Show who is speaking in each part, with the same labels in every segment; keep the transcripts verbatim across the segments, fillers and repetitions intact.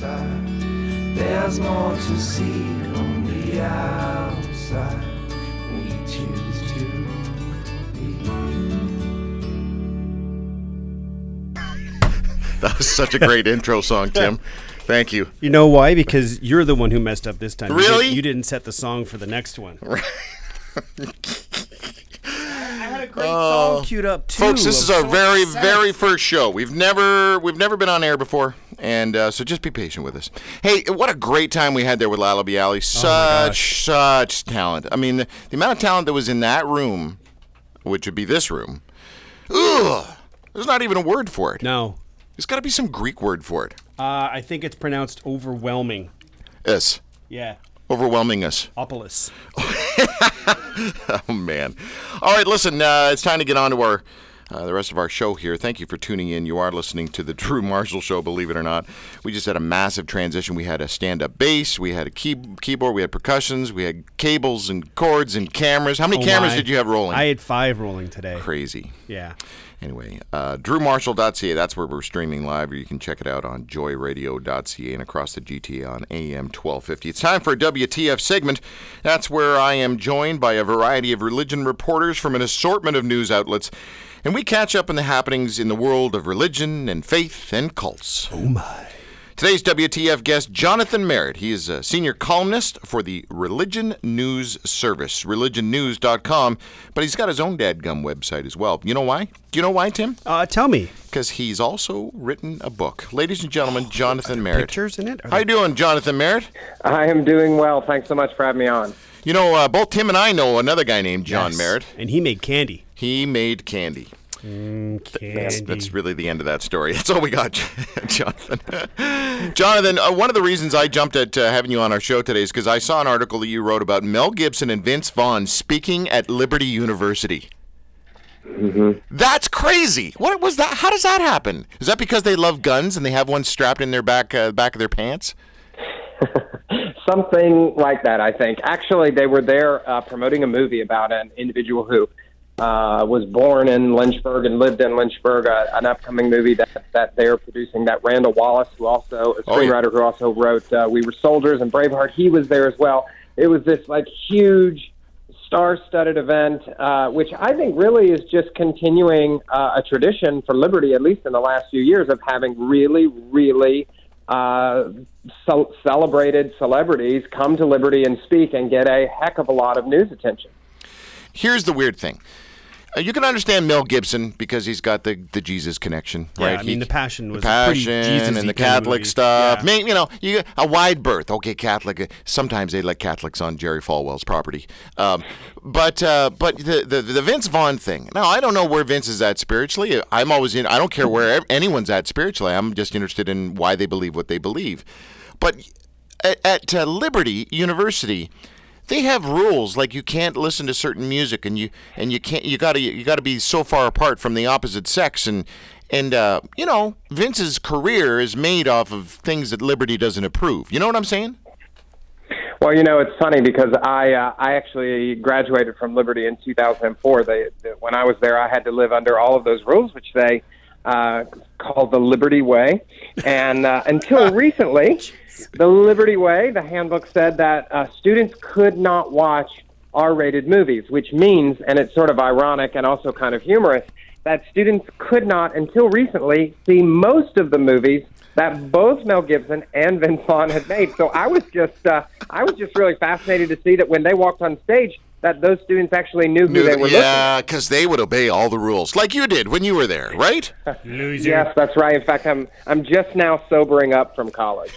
Speaker 1: outside. There's more to see on the outside. We choose to be.
Speaker 2: That was such a great intro song, Tim. Thank you.
Speaker 3: You know why? Because you're the one who messed up this time.
Speaker 2: Really?
Speaker 3: You, did, you didn't set the song for the next one.
Speaker 2: Right.
Speaker 3: I had a great uh, song queued up too.
Speaker 2: Folks, this is
Speaker 3: I'm
Speaker 2: our
Speaker 3: so
Speaker 2: very,
Speaker 3: upset.
Speaker 2: very first show. We've never, we've never been on air before, and uh, so just be patient with us. Hey, what a great time we had there with Lala Bialy. Such,
Speaker 3: Oh
Speaker 2: such talent. I mean, the, the amount of talent that was in that room, which would be this room. Ugh, there's not even a word for it.
Speaker 3: No.
Speaker 2: There's got to be some Greek word for it.
Speaker 3: Uh, I think it's pronounced overwhelming.
Speaker 2: Yes.
Speaker 3: Yeah.
Speaker 2: Overwhelming us.
Speaker 3: Opolis.
Speaker 2: Oh, man. All right, listen, uh, it's time to get on to our, uh, the rest of our show here. Thank you for tuning in. You are listening to the Drew Marshall Show, believe it or not. We just had a massive transition. We had a stand-up bass. We had a key- keyboard. We had percussions. We had cables and cords and cameras. How many
Speaker 3: Oh
Speaker 2: cameras
Speaker 3: my.
Speaker 2: did you have rolling?
Speaker 3: I had five rolling today.
Speaker 2: Crazy.
Speaker 3: Yeah.
Speaker 2: Anyway, uh, drew marshall dot c a, that's where we're streaming live, or you can check it out on joy radio dot c a and across the G T A on A M twelve fifty. It's time for a W T F segment. That's where I am joined by a variety of religion reporters from an assortment of news outlets, and we catch up on the happenings in the world of religion and faith and cults.
Speaker 3: Oh, my.
Speaker 2: Today's W T F guest, Jonathan Merritt. He is a senior columnist for the Religion News Service, religion news dot com, but he's got his own dadgum website as well. You know why? Do you know why, Tim?
Speaker 3: Uh, tell me.
Speaker 2: Because he's also written a book. Ladies and gentlemen, Jonathan Merritt.
Speaker 3: Pictures in it? Are
Speaker 2: How you doing, Jonathan Merritt?
Speaker 4: I am doing well. Thanks so much for having me on.
Speaker 2: You know, uh, both Tim and I know another guy named John
Speaker 3: Yes.
Speaker 2: Merritt.
Speaker 3: And he made candy.
Speaker 2: He made candy.
Speaker 3: Mm, candy.
Speaker 2: That's, that's really the end of that story. That's all we got, Jonathan. Jonathan, uh, one of the reasons I jumped at uh, having you on our show today is because I saw an article that you wrote about Mel Gibson and Vince Vaughn speaking at Liberty University.
Speaker 4: Mm-hmm.
Speaker 2: That's crazy. What was that? How does that happen? Is that because they love guns and they have one strapped in their back uh, back of their pants?
Speaker 4: Something like that, I think. Actually, they were there uh, promoting a movie about an individual who uh, was born in Lynchburg and lived in Lynchburg, uh, an upcoming movie that, that they're producing, that Randall Wallace, who also, a screenwriter
Speaker 2: oh, yeah.
Speaker 4: who also wrote uh, We Were Soldiers and Braveheart, he was there as well. It was this, like, huge, star-studded event, uh, which I think really is just continuing uh, a tradition for Liberty, at least in the last few years, of having really, really uh, ce- celebrated celebrities come to Liberty and speak and get a heck of a lot of news attention.
Speaker 2: Here's the weird thing. Uh, you can understand Mel Gibson because he's got the, the Jesus connection,
Speaker 3: Yeah,
Speaker 2: right?
Speaker 3: I mean,
Speaker 2: He-
Speaker 3: The Passion was
Speaker 2: the
Speaker 3: a pretty
Speaker 2: Passion
Speaker 3: Jesus-y
Speaker 2: and the
Speaker 3: kind of
Speaker 2: Catholic
Speaker 3: movie.
Speaker 2: stuff.
Speaker 3: Yeah.
Speaker 2: Maybe, you know, you a wide berth. Okay, Catholic. Sometimes they let Catholics on Jerry Falwell's property. Um, but uh, but the, the the Vince Vaughn thing. Now, I don't know where Vince is at spiritually. I'm always in. I don't care where anyone's at spiritually. I'm just interested in why they believe what they believe. But at, at uh, Liberty University, they have rules, like you can't listen to certain music, and you and you can't you gotta you gotta be so far apart from the opposite sex, and and uh, you know, Vince's career is made off of things that Liberty doesn't approve. You know what I'm saying?
Speaker 4: Well, you know, it's funny because I uh, I actually graduated from Liberty in two thousand four. They, they, when I was there, I had to live under all of those rules, which they uh, called the Liberty Way. And uh, until recently, the Liberty Way, the handbook said that uh, students could not watch R-rated movies, which means, and it's sort of ironic and also kind of humorous, that students could not, until recently, see most of the movies that both Mel Gibson and Vince Vaughn had made. So I was just, uh, I was just really fascinated to see that when they walked on stage, that those students actually knew who
Speaker 2: Knew
Speaker 4: they
Speaker 2: that-
Speaker 4: were
Speaker 2: yeah, because they would obey all the rules, like you did when you were there, right?
Speaker 3: Loser.
Speaker 4: Yes, that's right. In fact, I'm, I'm just now sobering up from college.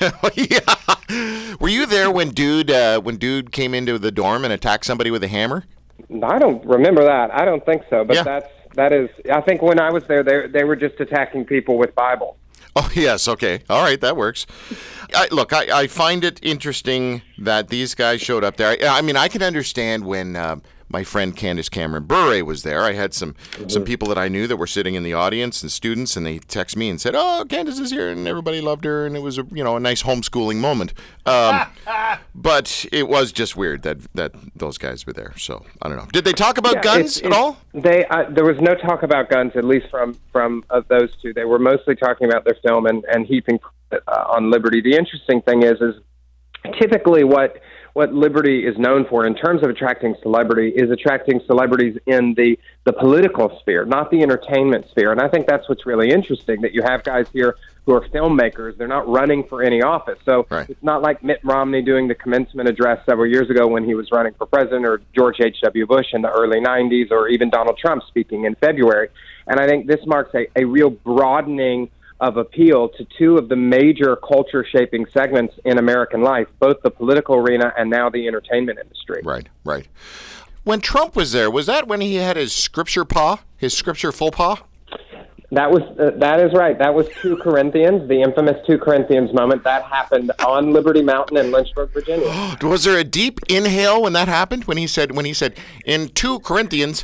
Speaker 2: Yeah. Were you there when dude, uh, when dude came into the dorm and attacked somebody with a hammer?
Speaker 4: I don't remember that. I don't think so. But
Speaker 2: Yeah.
Speaker 4: that's, that is, I think when I was there, they, they were just attacking people with Bibles.
Speaker 2: Oh, yes. Okay. All right. That works. I, look, I, I find it interesting that these guys showed up there. I, I mean, I can understand when uh, my friend Candace Cameron Bure was there. I had some, mm-hmm. some people that I knew that were sitting in the audience and students, and they text me and said, "Oh, Candace is here," and everybody loved her, and it was a you know a nice homeschooling moment. Um, but it was just weird that that those guys were there. So I don't know. Did they talk about
Speaker 4: Yeah,
Speaker 2: guns
Speaker 4: it's,
Speaker 2: at
Speaker 4: it's,
Speaker 2: all?
Speaker 4: They uh, there was no talk about guns, at least from from uh, those two. They were mostly talking about their film and, and heaping uh, on Liberty. The interesting thing is, is typically what what Liberty is known for in terms of attracting celebrity is attracting celebrities in the, the political sphere, not the entertainment sphere. And I think that's what's really interesting, that you have guys here who are filmmakers. They're not running for any office. So
Speaker 2: right. It's
Speaker 4: not like Mitt Romney doing the commencement address several years ago when he was running for president, or George H W. Bush in the early nineties, or even Donald Trump speaking in February. And I think this marks a, a real broadening of appeal to two of the major culture-shaping segments in American life, both the political arena and now the entertainment industry.
Speaker 2: Right, right. When Trump was there, was that when he had his scripture paw, his scripture faux pas?
Speaker 4: That was uh, that is right. That was two Corinthians, the infamous two Corinthians moment. That happened on Liberty Mountain in Lynchburg, Virginia.
Speaker 2: Was there a deep inhale when that happened? When he said, when he said, in two Corinthians,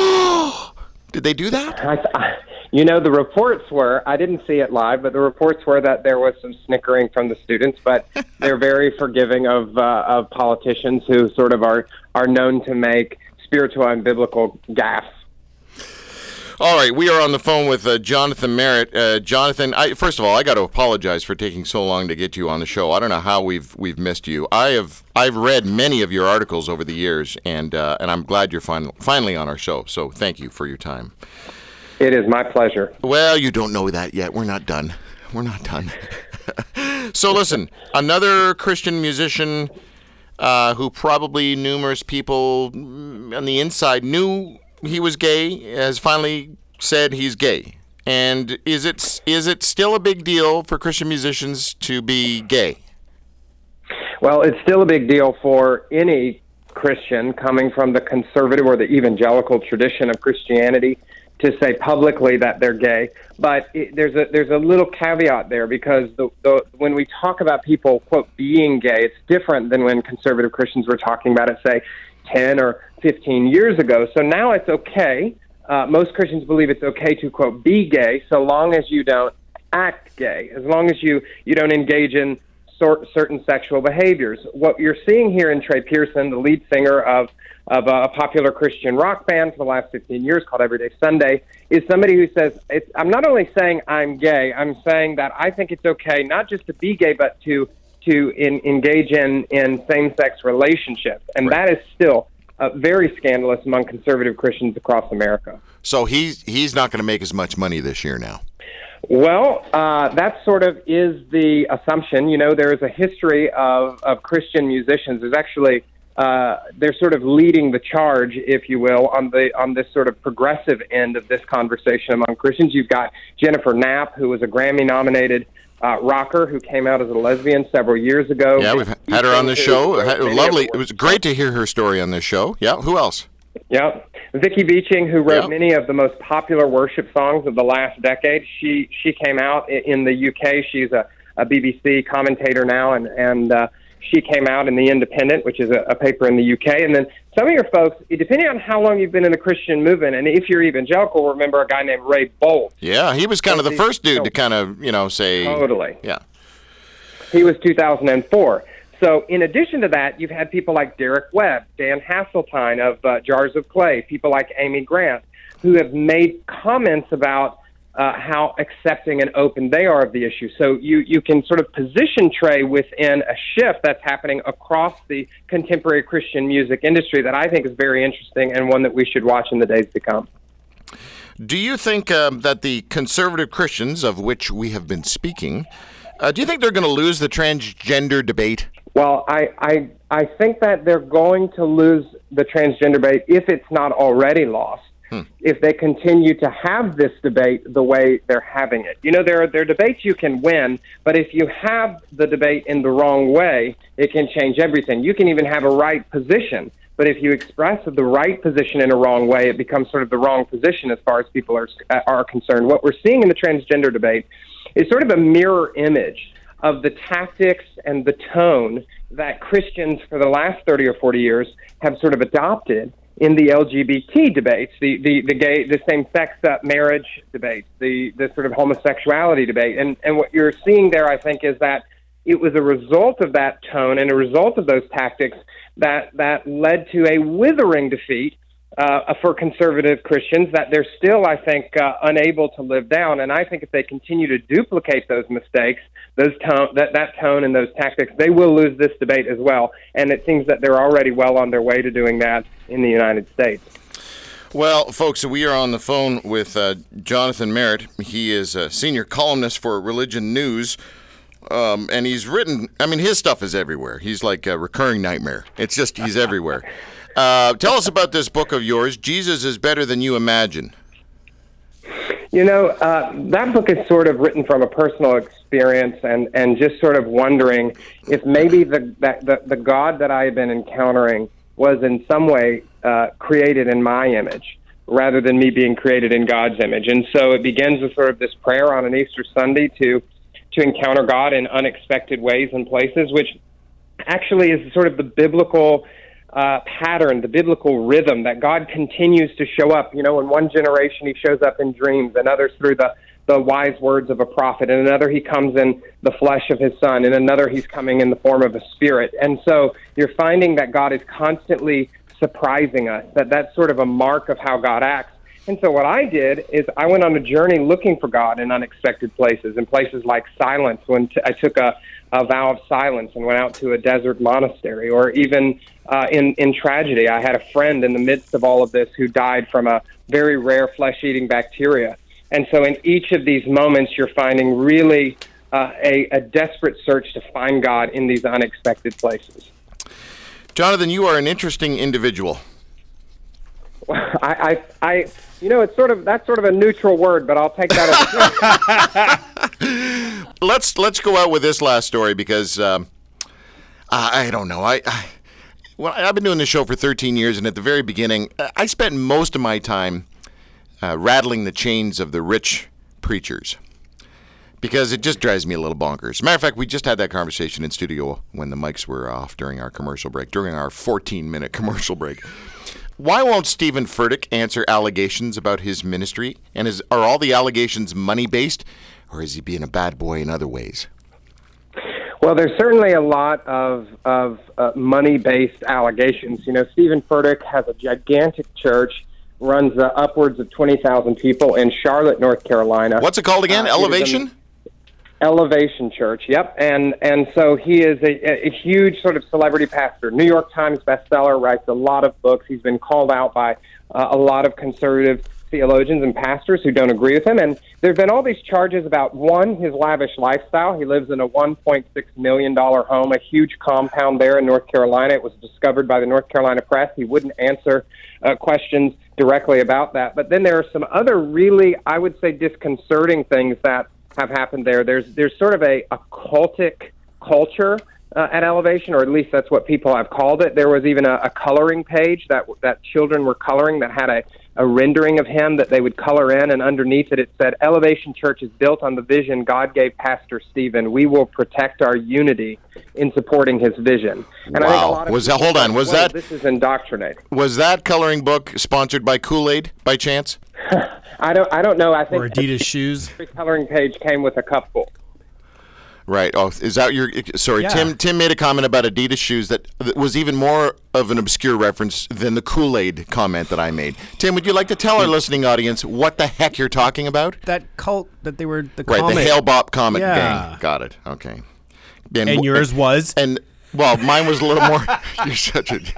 Speaker 2: did they do that?
Speaker 4: I, I, You know, the reports were, I didn't see it live, but the reports were that there was some snickering from the students, but they're very forgiving of uh, of politicians who sort of are, are known to make spiritual and biblical gaffes.
Speaker 2: All right, we are on the phone with uh, Jonathan Merritt. Uh, Jonathan, I, first of all, I got to apologize for taking so long to get you on the show. I don't know how we've we've missed you. I have I've read many of your articles over the years, and uh, and I'm glad you're fin- finally on our show. So thank you for your time.
Speaker 4: It is my pleasure.
Speaker 2: Well, you don't know that yet. We're not done. We're not done. So listen, another Christian musician uh, who probably numerous people on the inside knew he was gay has finally said he's gay. And is it is it still a big deal for Christian musicians to be gay?
Speaker 4: Well, it's still a big deal for any Christian coming from the conservative or the evangelical tradition of Christianity to say publicly that they're gay. But it, there's a there's a little caveat there, because the, the when we talk about people, quote, being gay, it's different than when conservative Christians were talking about it, say, ten or fifteen years ago. So now it's okay. Uh, most Christians believe it's okay to, quote, be gay, so long as you don't act gay, as long as you, you don't engage in sort, certain sexual behaviors. What you're seeing here in Trey Pearson, the lead singer of of a popular Christian rock band for the last fifteen years called Everyday Sunday, is somebody who says, it's, I'm not only saying I'm gay, I'm saying that I think it's okay not just to be gay, but to to in, engage in, in same-sex relationships. And
Speaker 2: Right.
Speaker 4: that is still uh, very scandalous among conservative Christians across America.
Speaker 2: So he's he's not going to make as much money this year now.
Speaker 4: Well, uh, that sort of is the assumption. You know, there is a history of, of Christian musicians. There's actually Uh, they're sort of leading the charge, if you will, on the on this sort of progressive end of this conversation among Christians. You've got Jennifer Knapp, who was a Grammy-nominated uh, rocker who came out as a lesbian several years ago.
Speaker 2: Yeah, we've had her on the show. Lovely. It was great to hear her story on this show. Yeah, who else?
Speaker 4: Yeah, Vicky Beeching, who wrote
Speaker 2: Yep.
Speaker 4: many of the most popular worship songs of the last decade. She she came out in the U K. She's a, a B B C commentator now, and and uh, she came out in The Independent, which is a, a paper in the U K. And then some of your folks, depending on how long you've been in the Christian movement, and if you're evangelical, remember a guy named Ray Boltz.
Speaker 2: Yeah, he was kind of the first dude to kind of, you know, say...
Speaker 4: Totally.
Speaker 2: Yeah.
Speaker 4: He was two thousand four. So in addition to that, you've had people like Derek Webb, Dan Hasseltine of uh, Jars of Clay, people like Amy Grant, who have made comments about uh, how accepting and open they are of the issue. So you, you can sort of position Trey within a shift that's happening across the contemporary Christian music industry that I think is very interesting and one that we should watch in the days to come.
Speaker 2: Do you think um, that the conservative Christians, of which we have been speaking, uh, do you think they're going to lose the transgender debate?
Speaker 4: Well, I, I I think that they're going to lose the transgender debate if it's not already lost, hmm. if they continue to have this debate the way they're having it. You know, there are, there are debates you can win, but if you have the debate in the wrong way, it can change everything. You can even have a right position, but if you express the right position in a wrong way, it becomes sort of the wrong position as far as people are are concerned. What we're seeing in the transgender debate is sort of a mirror image of the tactics and the tone that Christians for the last thirty or forty years have sort of adopted in the L G B T debates, the, the, the gay, the same-sex uh, marriage debates, the, the sort of homosexuality debate. And, and what you're seeing there, I think, is that it was a result of that tone and a result of those tactics that, that led to a withering defeat uh, for conservative Christians that they're still, I think, uh, unable to live down. And I think if they continue to duplicate those mistakes, those tone, that, that tone and those tactics, they will lose this debate as well. And it seems that they're already well on their way to doing that in the United States.
Speaker 2: Well, folks, we are on the phone with uh, Jonathan Merritt. He is a senior columnist for Religion News. Um, and he's written, I mean, his stuff is everywhere. He's like a recurring nightmare. It's just, he's everywhere. Uh, tell us about this book of yours, Jesus is Better Than You Imagine.
Speaker 4: You know, uh, that book is sort of written from a personal experience and, and just sort of wondering if maybe the, that, the, the God that I have been encountering was in some way uh, created in my image rather than me being created in God's image. And so it begins with sort of this prayer on an Easter Sunday to to encounter God in unexpected ways and places, which actually is sort of the biblical uh, pattern, the biblical rhythm that God continues to show up. You know, in one generation he shows up in dreams, and others through the, the wise words of a prophet, and another he comes in the flesh of his son, and another he's coming in the form of a spirit. And so you're finding that God is constantly surprising us, that that's sort of a mark of how God acts. And so what I did is I went on a journey looking for God in unexpected places, in places like silence, when t- I took a, a vow of silence and went out to a desert monastery, or even uh, in, in tragedy. I had a friend in the midst of all of this who died from a very rare flesh-eating bacteria. And so in each of these moments, you're finding really uh, a, a desperate search to find God in these unexpected places.
Speaker 2: Jonathan, you are an interesting individual.
Speaker 4: I, I, I, you know, it's sort of that's sort of a neutral word, but I'll take that as a
Speaker 2: let's let's go out with this last story because um, I, I don't know. I, I well, I've been doing this show for thirteen years, and at the very beginning, I spent most of my time uh, rattling the chains of the rich preachers because it just drives me a little bonkers. As a matter of fact, we just had that conversation in studio when the mics were off during our commercial break, during our fourteen-minute commercial break. Why won't Stephen Furtick answer allegations about his ministry? And is are all the allegations money-based, or is he being a bad boy in other ways?
Speaker 4: Well, there's certainly a lot of of uh, money-based allegations. You know, Stephen Furtick has a gigantic church, runs uh, upwards of twenty thousand people in Charlotte, North Carolina.
Speaker 2: What's it called again?
Speaker 4: Uh,
Speaker 2: Elevation?
Speaker 4: Elevation Church, yep. And and so he is a, a huge sort of celebrity pastor. New York Times bestseller, writes a lot of books. He's been called out by uh, a lot of conservative theologians and pastors who don't agree with him. And there have been all these charges about, one, his lavish lifestyle. He lives in a one point six million dollars home, a huge compound there in North Carolina. It was discovered by the North Carolina press. He wouldn't answer uh, questions directly about that. But then there are some other really, I would say, disconcerting things that have happened there. There's there's sort of a, a cultic culture uh, at Elevation, or at least that's what people have called it. There was even a, a coloring page that that children were coloring that had a, a rendering of him that they would color in, and underneath it it said, "Elevation Church is built on the vision God gave Pastor Stephen. We will protect our unity in supporting his vision." And
Speaker 2: wow.
Speaker 4: I think a lot of
Speaker 2: was that, hold on, was
Speaker 4: well,
Speaker 2: that...
Speaker 4: This is indoctrinating.
Speaker 2: Was that coloring book sponsored by Kool-Aid by chance?
Speaker 4: I don't I don't know. I think
Speaker 3: Or Adidas shoes.
Speaker 4: every coloring page came with a cupful.
Speaker 2: Right. Oh, is that your... Sorry,
Speaker 3: Yeah.
Speaker 2: Tim Tim made a comment about Adidas shoes that, that was even more of an obscure reference than the Kool-Aid comment that I made. Tim, would you like to tell our listening audience what the heck you're talking about?
Speaker 3: That cult that they were the
Speaker 2: Right,
Speaker 3: comic.
Speaker 2: the Hale Bop comic
Speaker 3: Yeah.
Speaker 2: gang. Got it. Okay.
Speaker 3: And yours was?
Speaker 2: And well, mine was a little more. You're such a.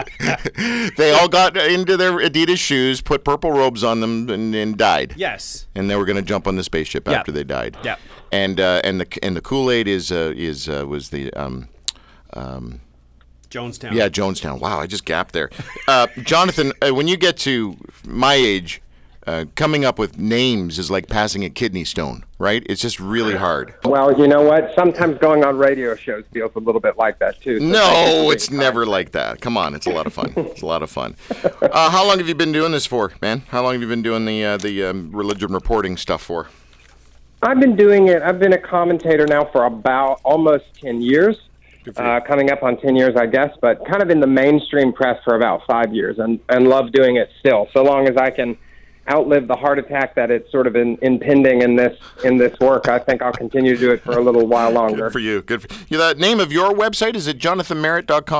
Speaker 2: They all got into their Adidas shoes, put purple robes on them, and, and died.
Speaker 3: Yes.
Speaker 2: And they were going to jump on the spaceship
Speaker 3: Yep.
Speaker 2: after they died.
Speaker 3: Yep.
Speaker 2: And uh, and the and the Kool-Aid is uh, is uh, was the um, um,
Speaker 3: Jonestown.
Speaker 2: yeah, Jonestown. Wow, I just gapped there. Uh, Jonathan, uh, when you get to my age, uh, coming up with names is like passing a kidney stone, right? It's just really hard.
Speaker 4: Well, you know what? Sometimes going on radio shows feels a little bit like that, too. So thank you
Speaker 2: No,
Speaker 4: for
Speaker 2: it's
Speaker 4: being
Speaker 2: never
Speaker 4: kind.
Speaker 2: like that. Come on, it's a lot of fun. It's a lot of fun. Uh, how long have you been doing this for, man? How long have you been doing the uh, the um, religion reporting stuff for?
Speaker 4: I've been doing it. I've been a commentator now for about almost ten years,
Speaker 2: Good for you.
Speaker 4: uh, coming up on ten years, I guess, but kind of in the mainstream press for about five years, and, and love doing it still, so long as I can outlive the heart attack that it's sort of in, impending in this in this work. I think I'll continue to do it for a little while longer.
Speaker 2: Good for you. Good for you. The name of your website, is it jonathan merritt dot com?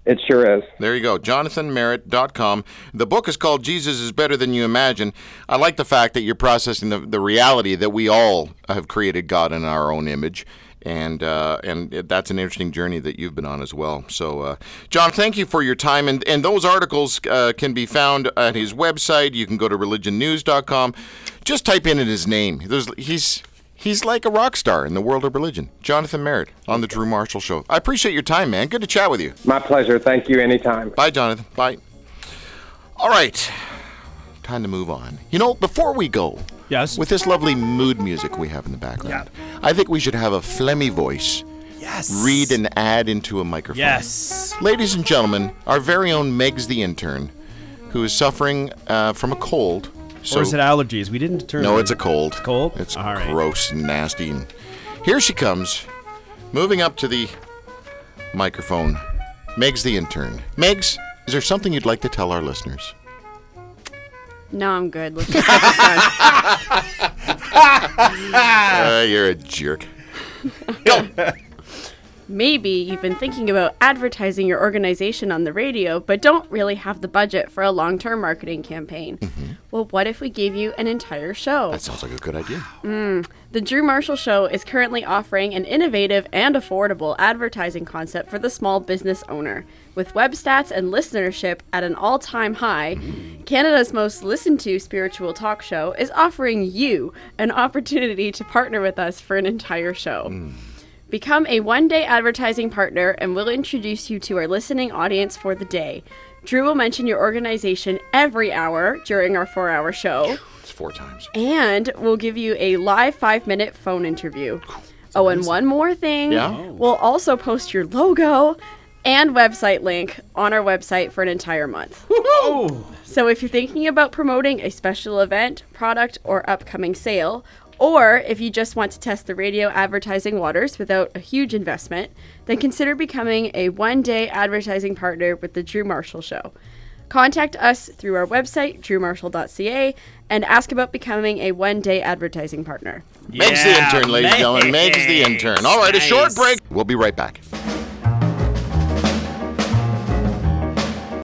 Speaker 4: It sure is.
Speaker 2: There you go, jonathan merritt dot com. The book is called Jesus is Better Than You Imagine. I like the fact that you're processing the, the reality that we all have created God in our own image. And uh, and that's an interesting journey that you've been on as well. So, uh, John, thank you for your time. And, and those articles uh, can be found at his website. You can go to religion news dot com. Just type in his name. There's, he's he's like a rock star in the world of religion. Jonathan Merritt on The Drew Marshall Show. I appreciate your time, man. Good to chat with you.
Speaker 4: My pleasure. Thank you anytime.
Speaker 2: Bye, Jonathan. Bye. All right. Time to move on. You know, before we go...
Speaker 3: Yes.
Speaker 2: With this lovely mood music we have in the background, yeah. I think we should have a phlegmy voice
Speaker 3: yes.
Speaker 2: read an ad into a microphone.
Speaker 3: Yes.
Speaker 2: Ladies and gentlemen, our very own Megs the intern, who is suffering uh, from a cold. So,
Speaker 3: or is it allergies? We didn't determine.
Speaker 2: No, it's a cold.
Speaker 3: It's cold?
Speaker 2: It's
Speaker 3: All right.
Speaker 2: gross and nasty. And here she comes, moving up to the microphone. Megs the intern. Megs, is there something you'd like to tell our listeners?
Speaker 5: No, I'm good. Let's just get this done.
Speaker 2: uh, you're a jerk. Go.
Speaker 5: Maybe you've been thinking about advertising your organization on the radio, but don't really have the budget for a long-term marketing campaign. Mm-hmm. Well, what if we gave you an entire show?
Speaker 2: That sounds like a good idea.
Speaker 5: Mm. The Drew Marshall Show is currently offering an innovative and affordable advertising concept for the small business owner. With web stats and listenership at an all-time high, mm. Canada's most listened to spiritual talk show is offering you an opportunity to partner with us for an entire show. Mm. Become a one-day advertising partner and we'll introduce you to our listening audience for the day. Drew will mention your organization every hour during our four-hour show.
Speaker 2: It's four times.
Speaker 5: And we'll give you a live five-minute phone interview. That's oh, amazing. And one more thing.
Speaker 2: Yeah?
Speaker 5: We'll also post your logo and website link on our website for an entire month.
Speaker 3: Woo-hoo!
Speaker 5: So if you're thinking about promoting a special event, product, or upcoming sale, or if you just want to test the radio advertising waters without a huge investment, then consider becoming a one-day advertising partner with The Drew Marshall Show. Contact us through our website, drew marshall dot c a, and ask about becoming a one-day advertising partner.
Speaker 2: Yeah, Meg's the intern, ladies and gentlemen. Meg's the intern. All right, nice. A short break. We'll be right back.